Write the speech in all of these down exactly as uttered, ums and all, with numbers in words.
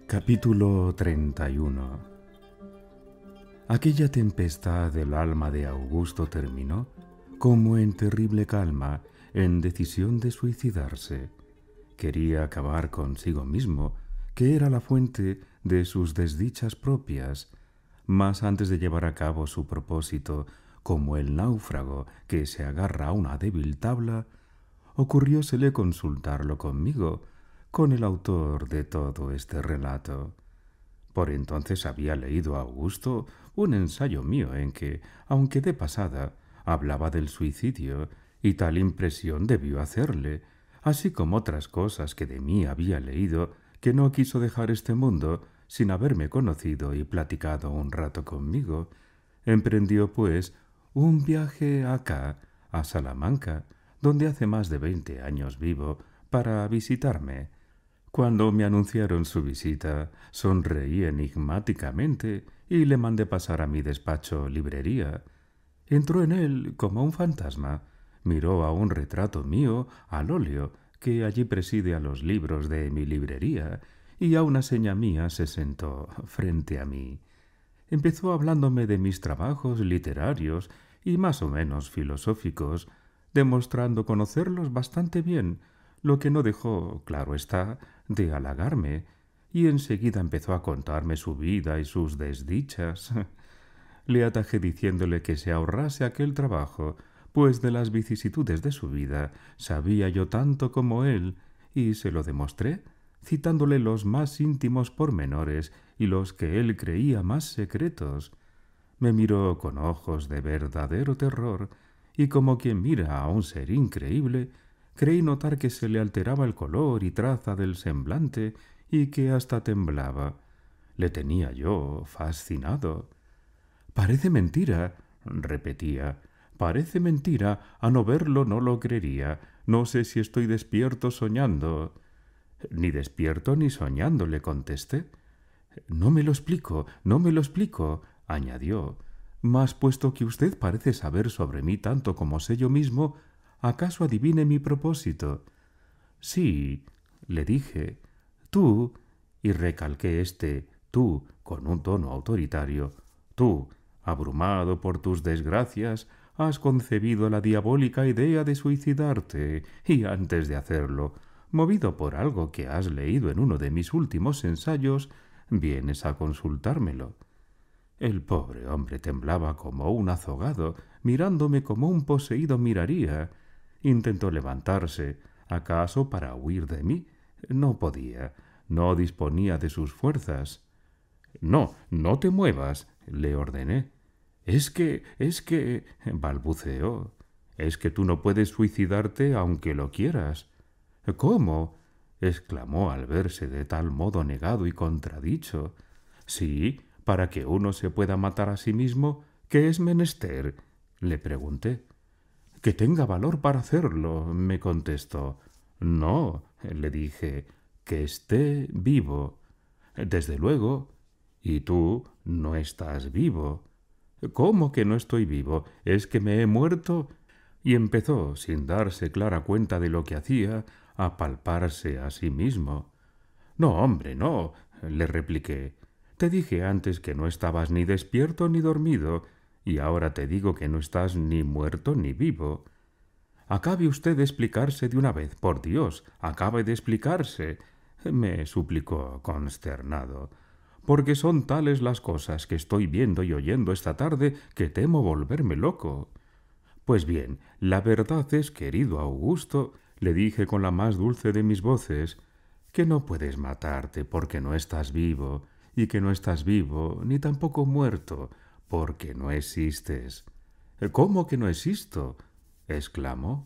Capítulo treinta y uno. Aquella tempestad del alma de Augusto terminó, como en terrible calma, en decisión de suicidarse. Quería acabar consigo mismo, que era la fuente de sus desdichas propias, mas antes de llevar a cabo su propósito, como el náufrago que se agarra a una débil tabla, ocurriósele consultarlo conmigo, con el autor de todo este relato. Por entonces había leído a Augusto un ensayo mío en que, aunque de pasada, hablaba del suicidio, y tal impresión debió hacerle, así como otras cosas que de mí había leído, que no quiso dejar este mundo sin haberme conocido y platicado un rato conmigo. Emprendió, pues, un viaje acá, a Salamanca, donde hace más de veinte años vivo, para visitarme. Cuando me anunciaron su visita, sonreí enigmáticamente y le mandé pasar a mi despacho librería. Entró en él como un fantasma, miró a un retrato mío al óleo que allí preside a los libros de mi librería y a una seña mía se sentó frente a mí. Empezó hablándome de mis trabajos literarios y más o menos filosóficos, demostrando conocerlos bastante bien, lo que no dejó, claro está, de halagarme, y enseguida empezó a contarme su vida y sus desdichas. Le atajé diciéndole que se ahorrase aquel trabajo, pues de las vicisitudes de su vida sabía yo tanto como él, y se lo demostré, citándole los más íntimos pormenores y los que él creía más secretos. Me miró con ojos de verdadero terror, y como quien mira a un ser increíble, creí notar que se le alteraba el color y traza del semblante y que hasta temblaba. Le tenía yo fascinado. «Parece mentira», repetía, «parece mentira, a no verlo no lo creería. No sé si estoy despierto soñando». «Ni despierto ni soñando», le contesté. «No me lo explico, no me lo explico», añadió, «mas puesto que usted parece saber sobre mí tanto como sé yo mismo, ¿acaso adivine mi propósito?» «Sí», le dije, «tú», y recalqué este «tú» con un tono autoritario, «tú, abrumado por tus desgracias, has concebido la diabólica idea de suicidarte, y antes de hacerlo, movido por algo que has leído en uno de mis últimos ensayos, vienes a consultármelo». El pobre hombre temblaba como un azogado, mirándome como un poseído miraría. Intentó levantarse, acaso para huir de mí. No podía, no disponía de sus fuerzas. «No, no te muevas», le ordené. «Es que, es que», balbuceó, «es que tú no puedes suicidarte aunque lo quieras». «¿Cómo?», exclamó al verse de tal modo negado y contradicho. «Sí, para que uno se pueda matar a sí mismo, ¿qué es menester?», le pregunté. «Que tenga valor para hacerlo», me contestó. «No», le dije, «que esté vivo». «Desde luego». «Y tú no estás vivo». «¿Cómo que no estoy vivo? ¿Es que me he muerto?» Y empezó, sin darse clara cuenta de lo que hacía, a palparse a sí mismo. «No, hombre, no», le repliqué. «Te dije antes que no estabas ni despierto ni dormido, y ahora te digo que no estás ni muerto ni vivo». «Acabe usted de explicarse de una vez, por Dios, acabe de explicarse», me suplicó consternado, «porque son tales las cosas que estoy viendo y oyendo esta tarde que temo volverme loco». «Pues bien, la verdad es, querido Augusto», le dije con la más dulce de mis voces, «que no puedes matarte porque no estás vivo, y que no estás vivo ni tampoco muerto porque no existes». «¿Cómo que no existo?», exclamó.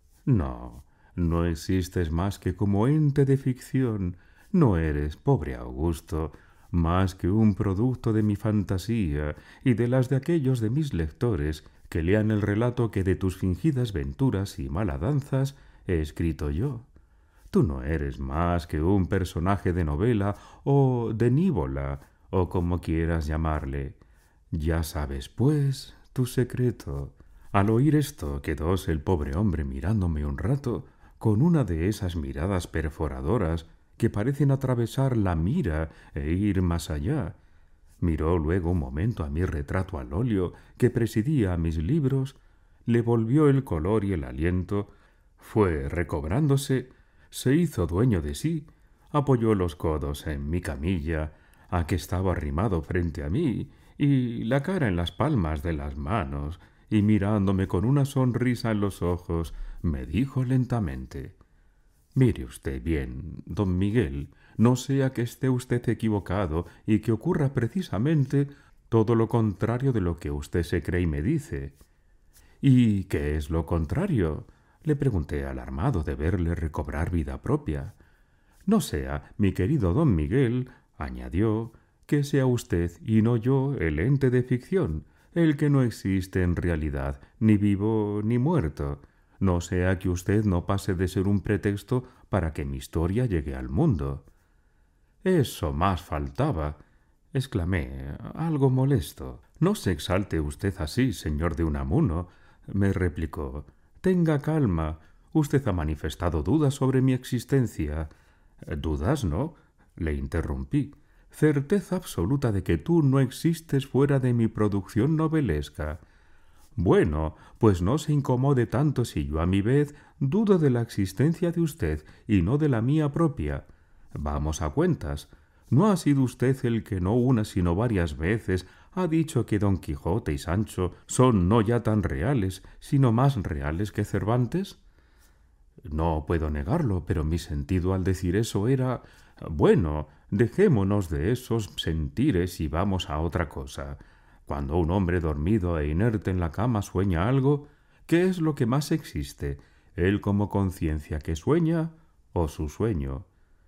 «No, no existes más que como ente de ficción. No eres, pobre Augusto, más que un producto de mi fantasía y de las de aquellos de mis lectores que lean el relato que de tus fingidas venturas y maladanzas he escrito yo. Tú no eres más que un personaje de novela o de nívola, o como quieras llamarle. Ya sabes, pues, tu secreto». Al oír esto quedóse el pobre hombre mirándome un rato con una de esas miradas perforadoras que parecen atravesar la mira e ir más allá. Miró luego un momento a mi retrato al óleo que presidía a mis libros, le volvió el color y el aliento, fue recobrándose, se hizo dueño de sí, apoyó los codos en mi camilla, a que estaba arrimado frente a mí, y la cara en las palmas de las manos, y mirándome con una sonrisa en los ojos, me dijo lentamente: «Mire usted bien, don Miguel, no sea que esté usted equivocado y que ocurra precisamente todo lo contrario de lo que usted se cree y me dice». «¿Y qué es lo contrario?», le pregunté, alarmado de verle recobrar vida propia. «No sea, mi querido don Miguel», añadió, «que sea usted y no yo el ente de ficción, el que no existe en realidad, ni vivo ni muerto. No sea que usted no pase de ser un pretexto para que mi historia llegue al mundo». «Eso más faltaba», exclamé, algo molesto. «No se exalte usted así, señor de Unamuno», me replicó. «Tenga calma. Usted ha manifestado dudas sobre mi existencia». «Dudas, ¿no?», le interrumpí. «Certeza absoluta de que tú no existes fuera de mi producción novelesca». «Bueno, pues no se incomode tanto si yo a mi vez dudo de la existencia de usted y no de la mía propia. Vamos a cuentas. ¿No ha sido usted el que no una sino varias veces ha dicho que Don Quijote y Sancho son no ya tan reales, sino más reales que Cervantes?» «No puedo negarlo, pero mi sentido al decir eso era... Bueno, dejémonos de esos sentires y vamos a otra cosa. Cuando un hombre dormido e inerte en la cama sueña algo, ¿qué es lo que más existe? ¿Él como conciencia que sueña o su sueño?»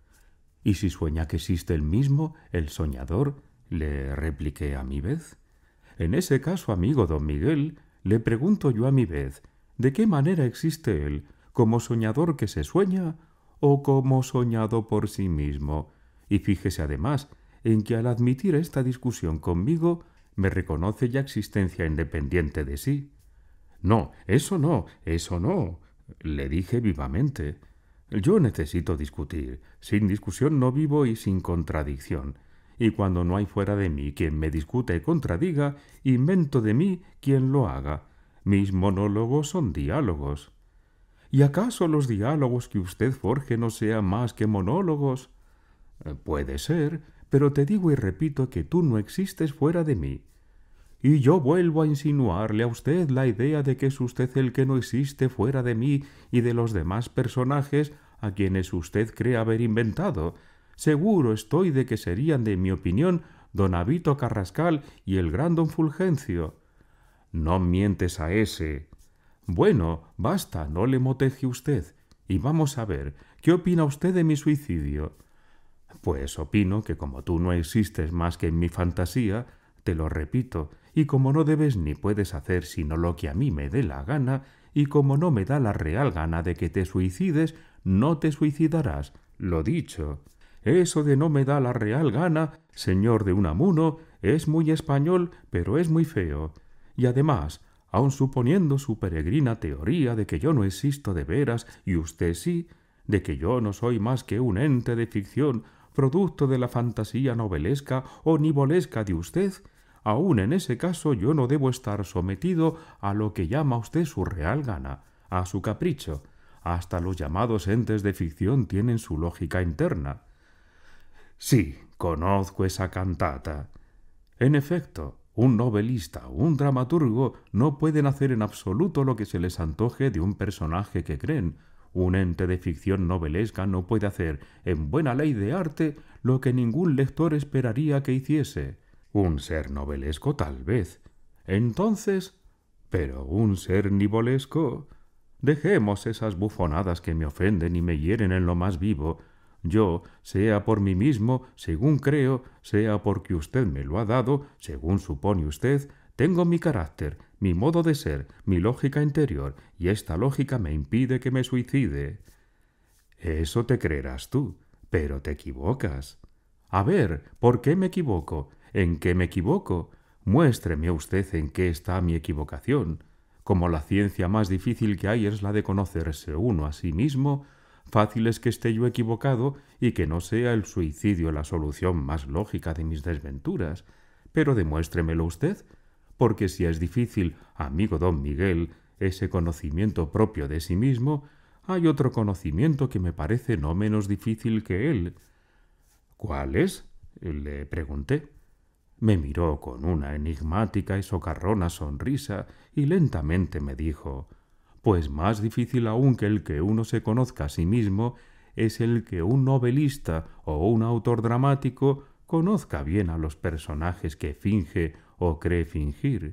«¿Y si sueña que existe el mismo, el soñador?», le repliqué a mi vez. «En ese caso, amigo don Miguel, le pregunto yo a mi vez, ¿de qué manera existe él, como soñador que se sueña o como soñado por sí mismo? Y fíjese además en que al admitir esta discusión conmigo me reconoce ya existencia independiente de sí». «No, eso no, eso no», le dije vivamente. «Yo necesito discutir. Sin discusión no vivo y sin contradicción. Y cuando no hay fuera de mí quien me discuta y contradiga, invento de mí quien lo haga. Mis monólogos son diálogos». «¿Y acaso los diálogos que usted forje no sean más que monólogos?». «Puede ser, pero te digo y repito que tú no existes fuera de mí». «Y yo vuelvo a insinuarle a usted la idea de que es usted el que no existe fuera de mí y de los demás personajes a quienes usted cree haber inventado. Seguro estoy de que serían de mi opinión don Avito Carrascal y el gran don Fulgencio». «No mientes a ese». «Bueno, basta, no le moteje usted. Y vamos a ver, ¿qué opina usted de mi suicidio?». «Pues opino que como tú no existes más que en mi fantasía, te lo repito, y como no debes ni puedes hacer sino lo que a mí me dé la gana, y como no me da la real gana de que te suicides, no te suicidarás, lo dicho. Eso de no me da la real gana, señor de Unamuno, es muy español, pero es muy feo. Y además, aun suponiendo su peregrina teoría de que yo no existo de veras y usted sí, de que yo no soy más que un ente de ficción, producto de la fantasía novelesca o nivolesca de usted, aun en ese caso yo no debo estar sometido a lo que llama usted su real gana, a su capricho. Hasta los llamados entes de ficción tienen su lógica interna». «Sí, conozco esa cantata». «En efecto, un novelista o un dramaturgo no pueden hacer en absoluto lo que se les antoje de un personaje que creen. Un ente de ficción novelesca no puede hacer, en buena ley de arte, lo que ningún lector esperaría que hiciese. Un ser novelesco tal vez. Entonces, pero un ser nivolesco... Dejemos esas bufonadas que me ofenden y me hieren en lo más vivo. Yo, sea por mí mismo, según creo, sea porque usted me lo ha dado, según supone usted, tengo mi carácter, mi modo de ser, mi lógica interior, y esta lógica me impide que me suicide». «Eso te creerás tú, pero te equivocas». «A ver, ¿por qué me equivoco? ¿En qué me equivoco? Muéstreme usted en qué está mi equivocación. Como la ciencia más difícil que hay es la de conocerse uno a sí mismo, Fácil es que esté yo equivocado y que no sea el suicidio la solución más lógica de mis desventuras, pero demuéstremelo usted, porque si es difícil, amigo don Miguel, ese conocimiento propio de sí mismo, hay otro conocimiento que me parece no menos difícil que él. ¿Cuál es? Le pregunté. Me miró con una enigmática y socarrona sonrisa y lentamente me dijo: pues más difícil aún que el que uno se conozca a sí mismo es el que un novelista o un autor dramático conozca bien a los personajes que finge o cree fingir.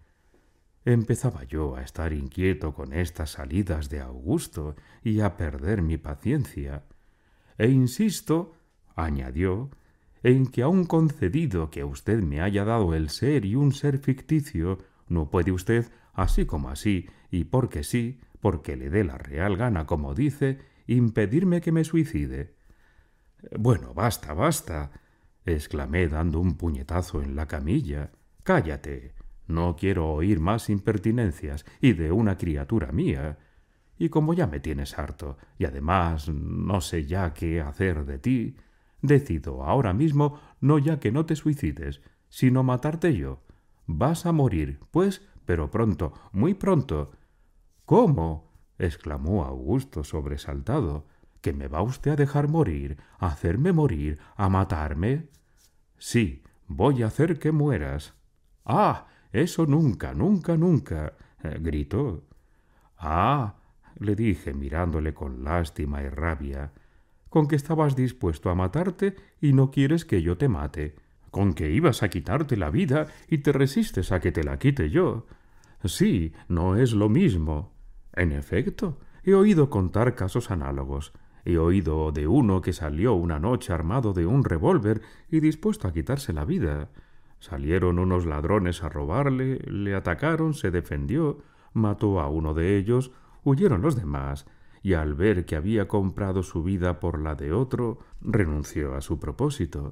Empezaba yo a estar inquieto con estas salidas de Augusto y a perder mi paciencia. E insisto, añadió, en que aun concedido que usted me haya dado el ser y un ser ficticio, no puede usted, así como así, y porque sí, porque le dé la real gana, como dice, impedirme que me suicide. Bueno, basta, basta, exclamé dando un puñetazo en la camilla. Cállate. No quiero oír más impertinencias, y de una criatura mía. Y como ya me tienes harto, y además no sé ya qué hacer de ti, decido ahora mismo no ya que no te suicides, sino matarte yo. Vas a morir, pues, pero pronto, muy pronto. ¿Cómo? Exclamó Augusto sobresaltado. ¿Que me va usted a dejar morir, a hacerme morir, a matarme? Sí, voy a hacer que mueras. ¡Ah! Eso nunca, nunca, nunca, eh, gritó. Ah, le dije mirándole con lástima y rabia, con que estabas dispuesto a matarte y no quieres que yo te mate, con que ibas a quitarte la vida y te resistes a que te la quite yo. Sí, no es lo mismo. En efecto, he oído contar casos análogos. He oído de uno que salió una noche armado de un revólver y dispuesto a quitarse la vida. Salieron unos ladrones a robarle, le atacaron, se defendió, mató a uno de ellos, huyeron los demás, y al ver que había comprado su vida por la de otro, renunció a su propósito.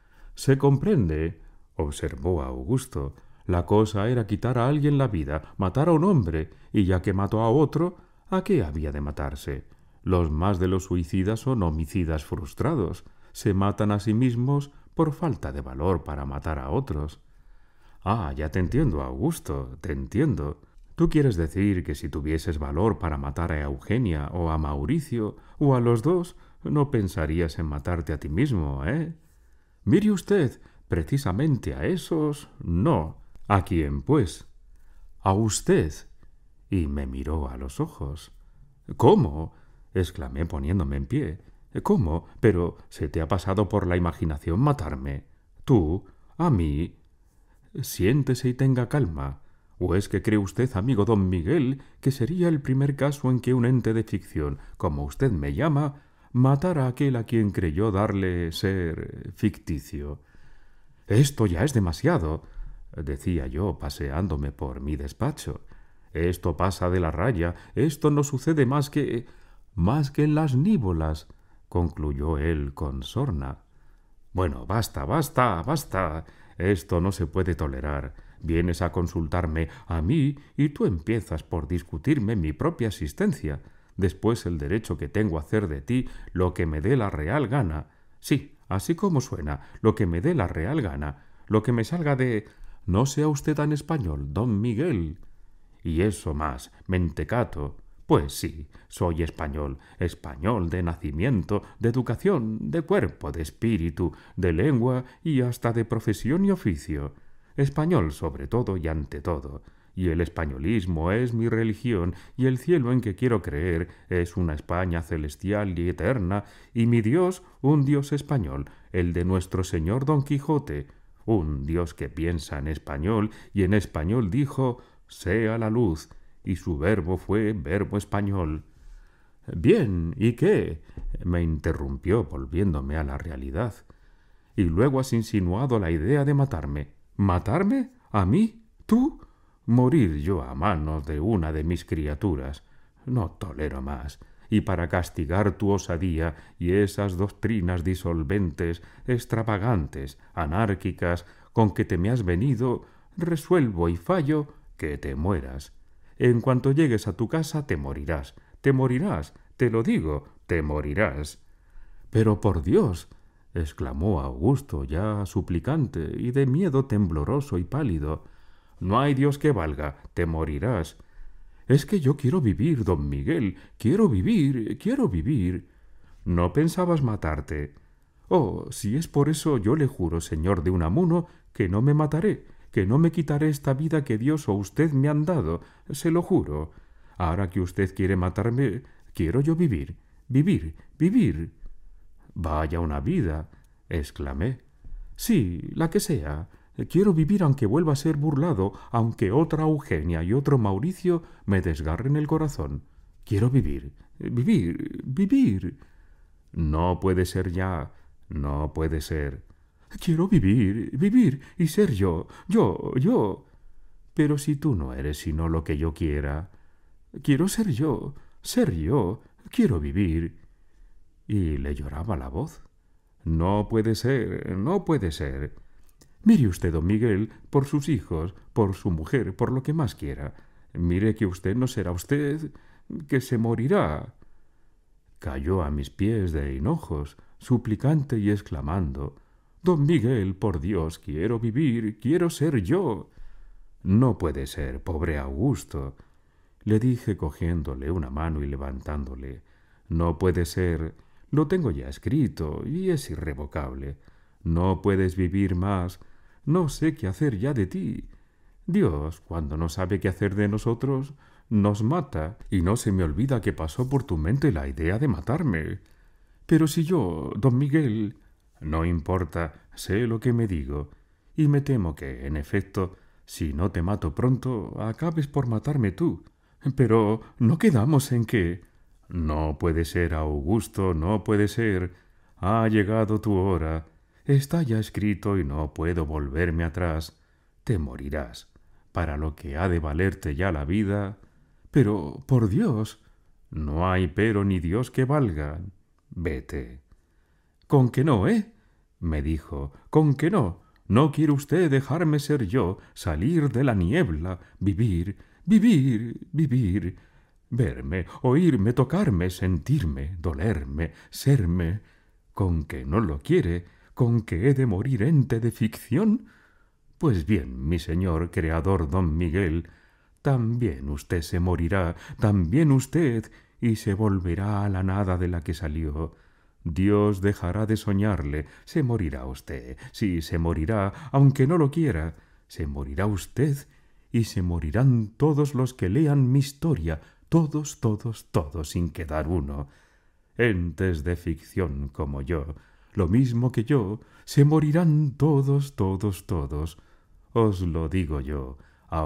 Se comprende, observó Augusto, la cosa era quitar a alguien la vida, matar a un hombre, y ya que mató a otro, ¿a qué había de matarse? Los más de los suicidas son homicidas frustrados, se matan a sí mismos por falta de valor para matar a otros. Ah, ya te entiendo, Augusto, te entiendo. Tú quieres decir que si tuvieses valor para matar a Eugenia o a Mauricio, o a los dos, no pensarías en matarte a ti mismo, ¿eh? Mire usted, precisamente a esos, no. ¿A quién, pues? A usted. Y me miró a los ojos. ¿Cómo? Exclamé poniéndome en pie. ¿Cómo? Pero ¿se te ha pasado por la imaginación matarme? ¿Tú? ¿A mí? Siéntese y tenga calma. ¿O es que cree usted, amigo don Miguel, que sería el primer caso en que un ente de ficción, como usted me llama, matara a aquel a quien creyó darle ser ficticio? Esto ya es demasiado, decía yo paseándome por mi despacho. Esto pasa de la raya, esto no sucede más que... más que en las nívolas, concluyó él con sorna. Bueno, basta, basta, basta. Esto no se puede tolerar. Vienes a consultarme a mí y tú empiezas por discutirme mi propia existencia. Después el derecho que tengo a hacer de ti lo que me dé la real gana. Sí, así como suena, lo que me dé la real gana. Lo que me salga de... No sea usted tan español, don Miguel. Y eso más, mentecato. Pues sí, soy español, español de nacimiento, de educación, de cuerpo, de espíritu, de lengua y hasta de profesión y oficio. Español sobre todo y ante todo. Y el españolismo es mi religión, y el cielo en que quiero creer es una España celestial y eterna, y mi Dios un Dios español, el de nuestro Señor Don Quijote, un Dios que piensa en español, y en español dijo, sea la luz, y su verbo fue verbo español. Bien, ¿y qué? Me interrumpió volviéndome a la realidad. Y luego has insinuado la idea de matarme. ¿Matarme? ¿A mí? ¿Tú? Morir yo a manos de una de mis criaturas. No tolero más. Y para castigar tu osadía y esas doctrinas disolventes, extravagantes, anárquicas, con que te me has venido, resuelvo y fallo que te mueras. En cuanto llegues a tu casa te morirás, te morirás, te lo digo, te morirás. Pero por Dios, exclamó Augusto, ya suplicante y de miedo tembloroso y pálido, no hay Dios que valga, te morirás. Es que yo quiero vivir, don Miguel, quiero vivir, quiero vivir. ¿No pensabas matarte? Oh, si es por eso, yo le juro, señor de Unamuno, que no me mataré, que no me quitaré esta vida que Dios o usted me han dado, se lo juro. Ahora que usted quiere matarme, quiero yo vivir, vivir, vivir. Vaya una vida, exclamé. Sí, la que sea. Quiero vivir aunque vuelva a ser burlado, aunque otra Eugenia y otro Mauricio me desgarren el corazón. Quiero vivir, vivir, vivir. No puede ser ya, no puede ser. Quiero vivir, vivir y ser yo, yo, yo. Pero si tú no eres sino lo que yo quiera. Quiero ser yo, ser yo, quiero vivir. Y le lloraba la voz. No puede ser, no puede ser. Mire usted, don Miguel, por sus hijos, por su mujer, por lo que más quiera. Mire que usted no será usted, que se morirá. Cayó a mis pies de hinojos, suplicante y exclamando, «Don Miguel, por Dios, quiero vivir, quiero ser yo». «No puede ser, pobre Augusto», le dije cogiéndole una mano y levantándole. «No puede ser, lo tengo ya escrito y es irrevocable. No puedes vivir más, no sé qué hacer ya de ti. Dios, cuando no sabe qué hacer de nosotros, nos mata, y no se me olvida que pasó por tu mente la idea de matarme. Pero si yo, don Miguel, no importa, sé lo que me digo, y me temo que, en efecto, si no te mato pronto, acabes por matarme tú. Pero no quedamos en que... No puede ser, Augusto, no puede ser. Ha llegado tu hora. Está ya escrito y no puedo volverme atrás. Te morirás, para lo que ha de valerte ya la vida. Pero, por Dios, no hay pero ni Dios que valga. Vete. ¿Con que no, eh? Me dijo. ¿Con que no? ¿No quiere usted dejarme ser yo, salir de la niebla, vivir, vivir, vivir, verme, oírme, tocarme, sentirme, dolerme, serme? ¿Con que no lo quiere? ¿Con que he de morir ente de ficción? Pues bien, mi señor creador don Miguel, también usted se morirá, también usted, y se volverá a la nada de la que salió. Dios dejará de soñarle, se morirá usted, sí, se morirá, aunque no lo quiera, se morirá usted, y se morirán todos los que lean mi historia, todos, todos, todos, sin quedar uno. Entes de ficción como yo, lo mismo que yo, se morirán todos, todos, todos. Os lo digo yo,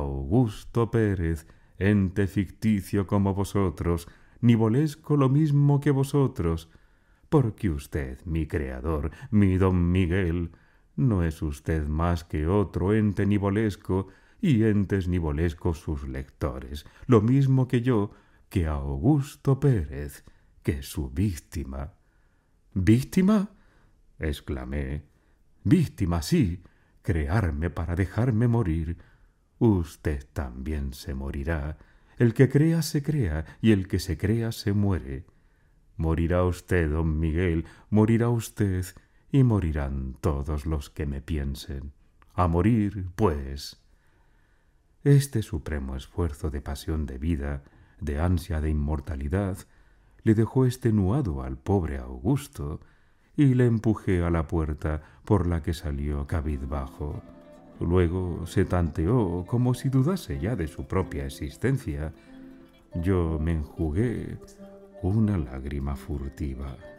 Augusto Pérez, ente ficticio como vosotros, nivolesco lo mismo que vosotros, porque usted, mi creador, mi don Miguel, no es usted más que otro ente nivolesco, y entes nivolescos sus lectores, lo mismo que yo, que Augusto Pérez, que su víctima. ¿Víctima? Exclamé. Víctima, sí, crearme para dejarme morir. Usted también se morirá. El que crea se crea, y el que se crea se muere. Morirá usted, don Miguel, morirá usted, y morirán todos los que me piensen. A morir, pues. Este supremo esfuerzo de pasión de vida, de ansia de inmortalidad, le dejó extenuado al pobre Augusto, y le empujé a la puerta por la que salió cabizbajo. Luego se tanteó como si dudase ya de su propia existencia. Yo me enjugué una lágrima furtiva.